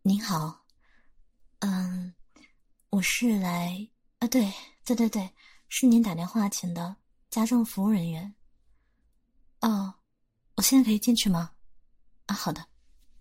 您好，嗯，我是来对，是您打电话请的家政服务人员。哦，我现在可以进去吗？啊，好的。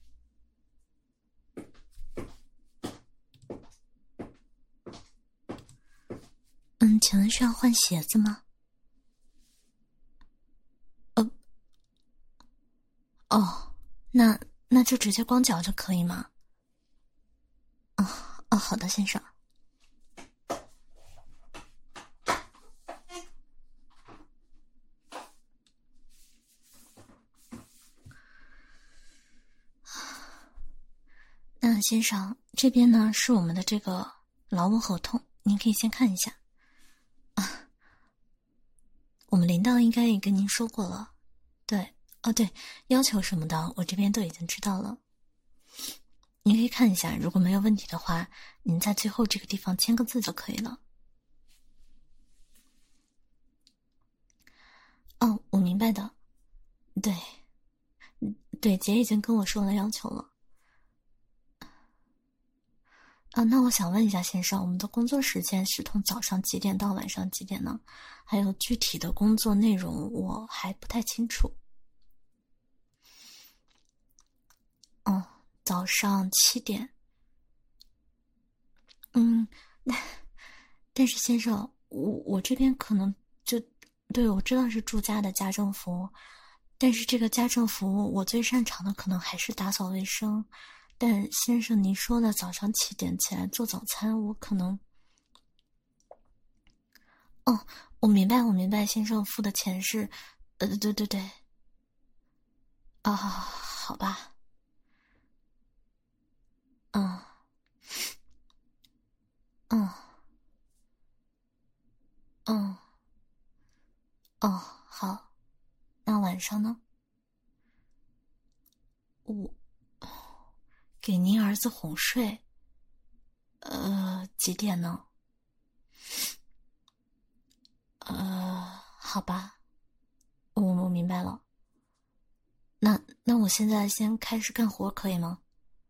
请问需要换鞋子吗？哦，那就直接光脚就可以吗？哦，好的，先生。那先生，这边呢是我们的这个劳务合同，您可以先看一下。我们领导应该也跟您说过了。对，对，要求什么的我这边都已经知道了。您可以看一下，如果没有问题的话，您在最后这个地方签个字就可以了。哦，我明白的。对，对，姐已经跟我说了要求了。那我想问一下先生，我们的工作时间是从早上几点到晚上几点呢？还有具体的工作内容我还不太清楚。早上7点。但是先生，我这边可能就，对，我知道是住家的家政服务，但是这个家政服务我最擅长的可能还是打扫卫生。但先生您说的早上7点起来做早餐，我可能……哦，我明白，先生付的钱是……对。好吧。嗯嗯嗯好。那晚上呢？我给您儿子哄睡。几点呢？好吧，我明白了。那我现在先开始干活可以吗？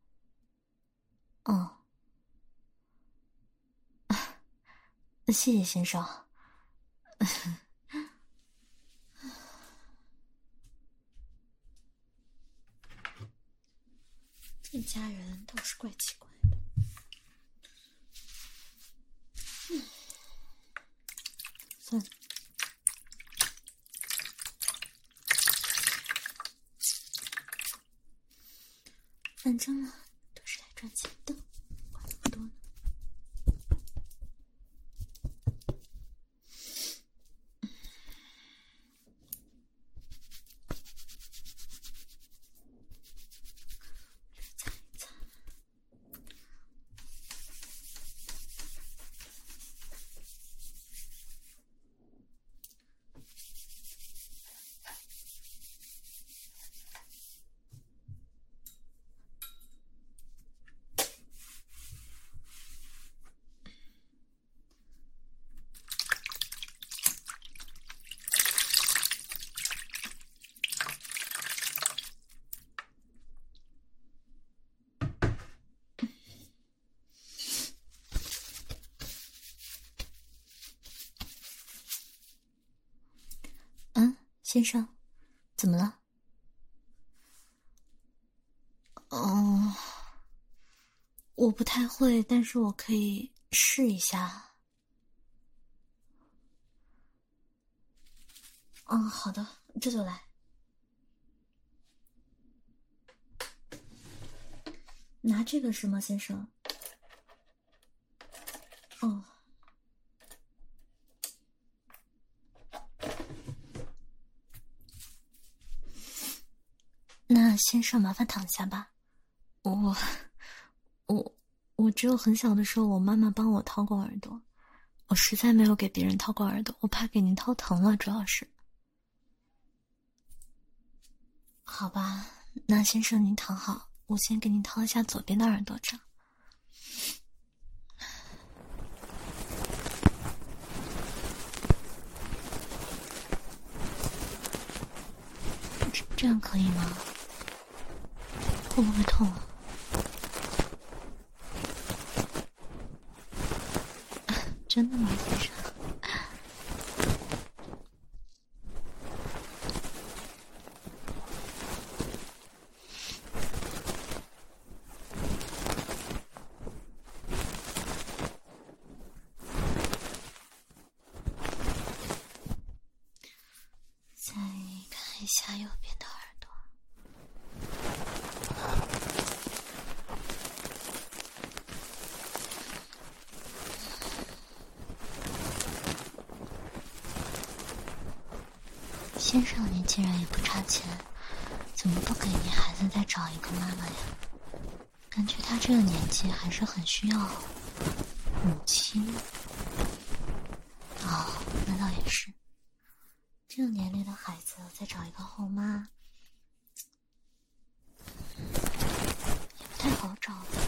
谢谢先生。这家人倒是怪奇怪的。算了。反正呢，都是来赚钱的，管那么多呢。擦一擦。先生，怎么了？我不太会，但是我可以试一下。好的，这就来。拿这个是吗，先生？那先生麻烦躺下吧。我只有很小的时候，我妈妈帮我掏过耳朵，我实在没有给别人掏过耳朵，我怕给您掏疼了，主要是。好吧，那先生您躺好，我先给您掏一下左边的耳朵这样。这样可以吗？会不会痛啊？ 真的吗，先生？再看一下右边的耳朵。先生，你既然也不差钱，怎么不给你孩子再找一个妈妈呀？感觉他这个年纪还是很需要母亲。哦，那倒也是。这个年龄的孩子再找一个后妈，也不太好找的。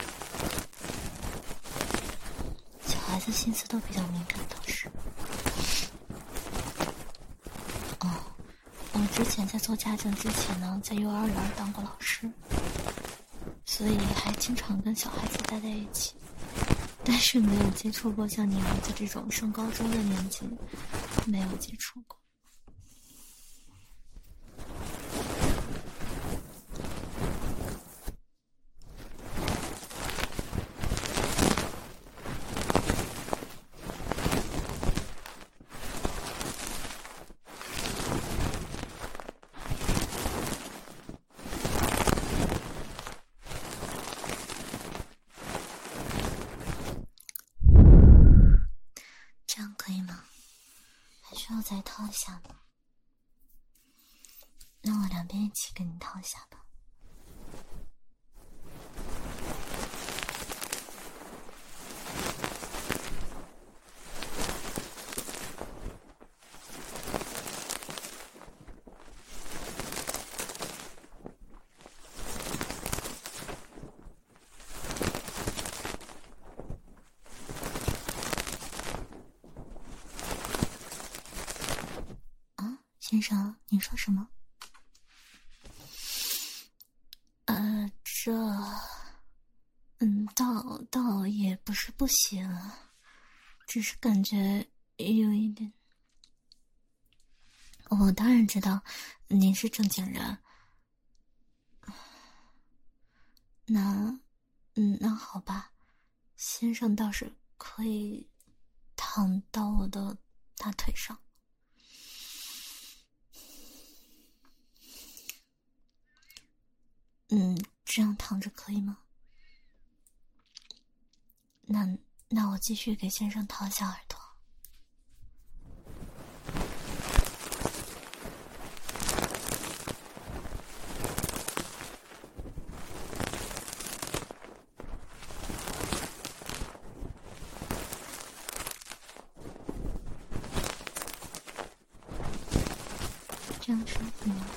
小孩子心思都比较敏感，倒是。我之前在做家政之前呢，在幼儿园当过老师，所以还经常跟小孩子待在一起，但是没有接触过像你儿子这种上高中的年纪，没有接触过。这样可以吗？还需要再套一下吗？让我两边一起给你套一下吧。先生，您说什么？倒也不是不行，只是感觉有一点。我当然知道您是正经人，那好吧，先生倒是可以躺到我的大腿上。这样躺着可以吗？那我继续给先生掏一下耳朵。这样舒服吗？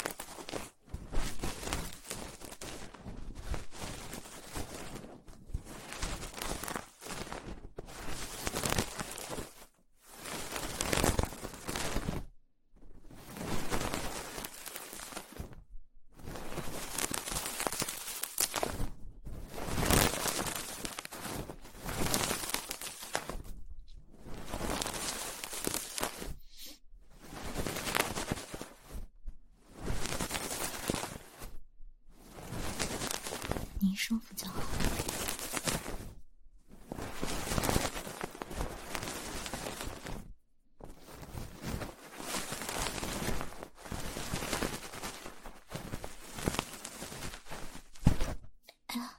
你舒服就好。哎呀，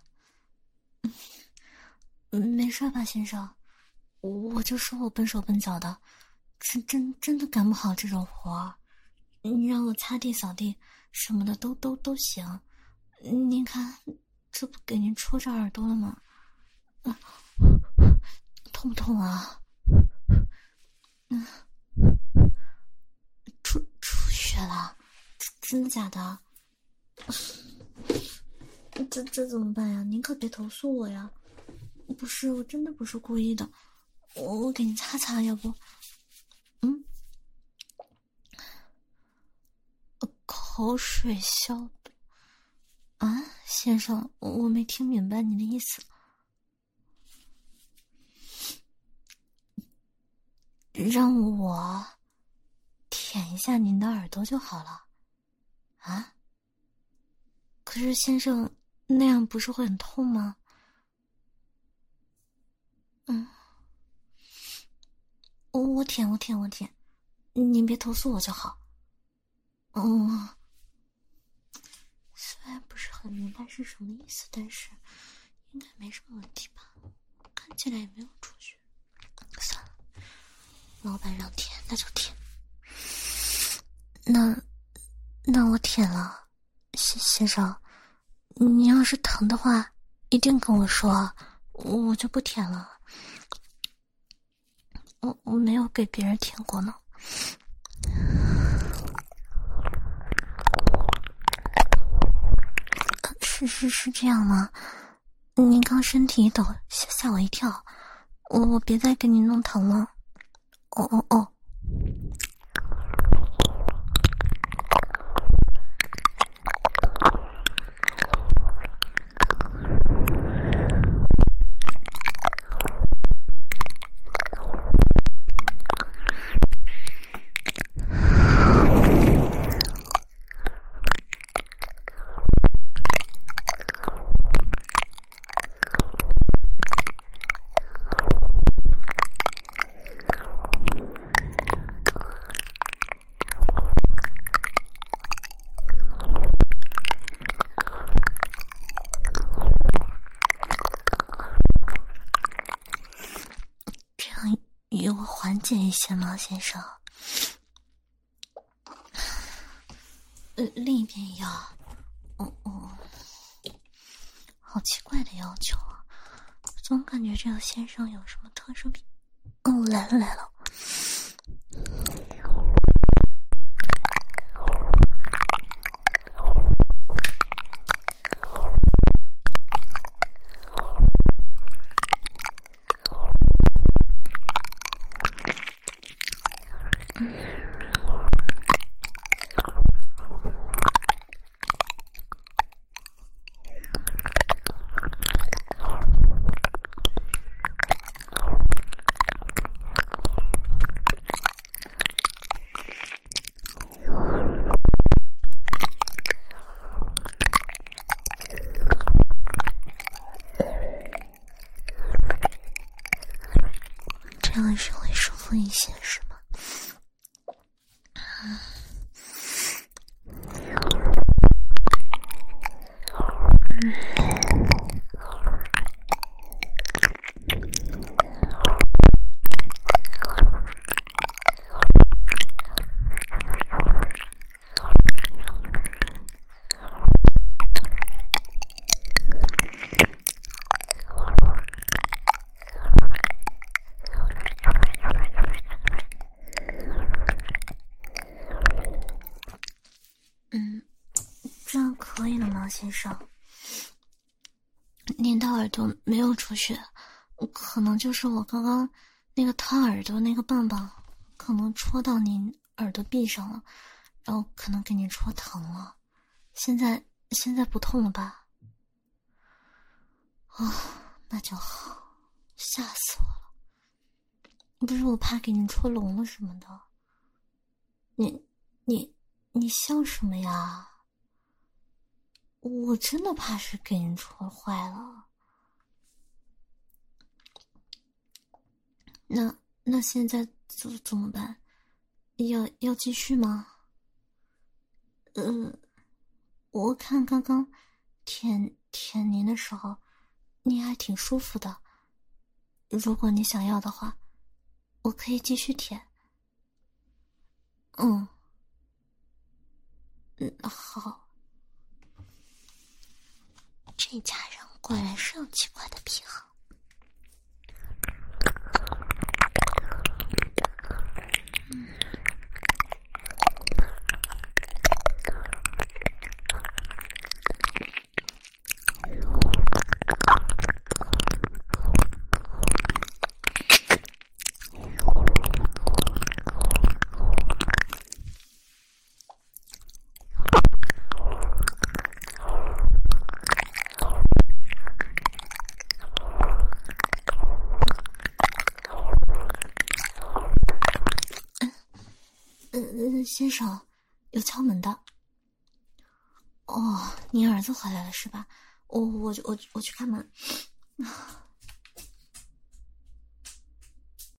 没事吧，先生？我就说我笨手笨脚的，真的干不好这种活儿。你让我擦地扫地什么的都行。您看，这不给您戳着耳朵了吗？痛不痛啊？出血了？真的假的？这怎么办呀？您可别投诉我呀！不是，我真的不是故意的，我给你擦擦，要不？口水消毒啊，先生，我没听明白你的意思。 让我舔一下您的耳朵就好了啊？可是先生，那样不是会很痛吗？我舔，您别投诉我就好。虽然不是很明白是什么意思，但是应该没什么问题吧？看起来也没有出血。算了，老板让舔那就舔。那我舔了，先生，你要是疼的话，一定跟我说，我就不舔了。我没有给别人舔过呢。是这样吗？您刚身体一抖，吓我一跳，我别再给您弄疼了。哦。有缓解一些吗，先生？另一边也要。好奇怪的要求啊！总感觉这个先生有什么特殊病。来了。这样是会舒服一些，是吗？这样可以了吗，先生？您的耳朵没有出血，可能就是我刚刚那个掏耳朵那个棒棒，可能戳到您耳朵壁上了，然后可能给您戳疼了。现在不痛了吧？那就好，吓死我了！不是我怕给您戳聋了什么的。你笑什么呀？我真的怕是给人戳坏了。那现在怎么办？要继续吗？我看刚刚舔您的时候，您还挺舒服的。如果你想要的话，我可以继续舔。好。这家人果然是有奇怪的癖好。 先生，有敲门的。哦，您儿子回来了是吧？我去开门。